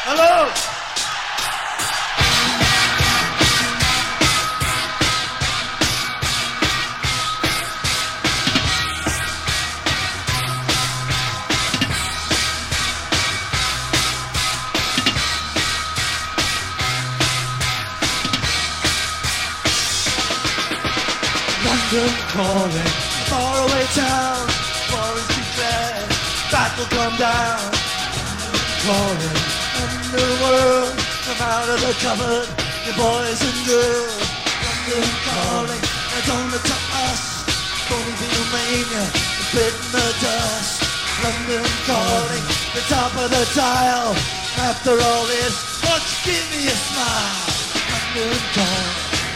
Hello. London calling, faraway town, war is declared, battle come down. Calling, underworld, come out of the cupboard, you boys and girls. London calling, now don't look to us, phony Beatlemania, bitten the dust. London calling, the top of the dial, after all this, won't you give me a smile? London calling.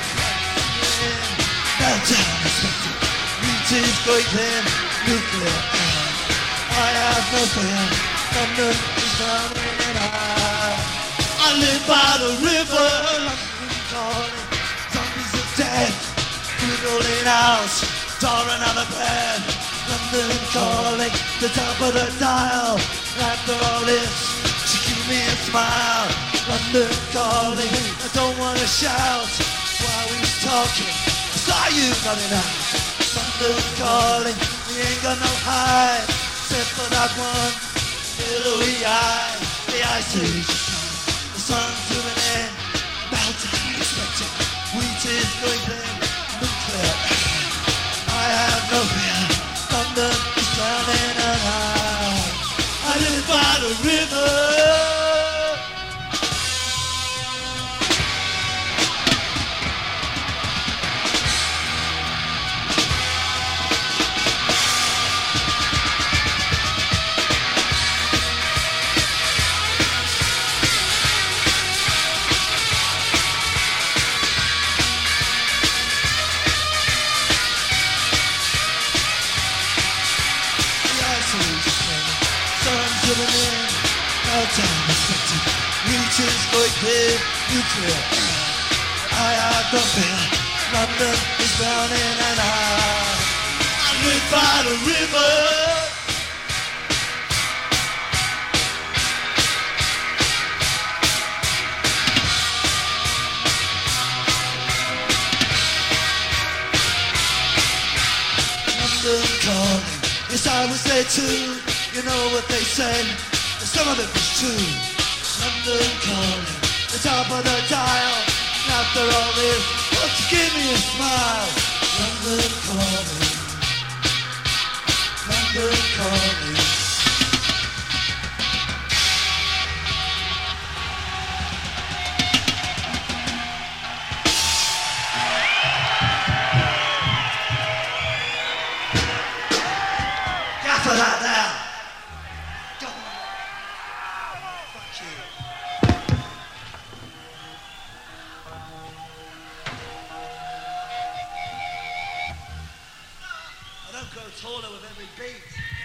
Meltdown expected, reaches great then, nuclear air. I have no fear, London is drowning and I live by the river. London calling, zombies are dead, noodling house, door another bed. London calling, the top of the dial, after all this, she give me a smile. London calling, I don't wanna shout while we was talking. Saw you running out, London calling, we ain't got no hide, except for that one billowy eye. The ice age is coming, the sun's zooming in, meltdown expected, wheat is going thin, nuclear air. I have no fear, London is drowning and I live by the river. Meltdown expected, reaches going clear, nuclear air. I have no fear, London is drowning and I live by the river. London calling, yes I was there too, you know what they say. Some of it was true. London calling, the top of the dial. After all this, won't you give me a smile? London calling, London calling. Gaffer that now. I don't grow taller with every beat.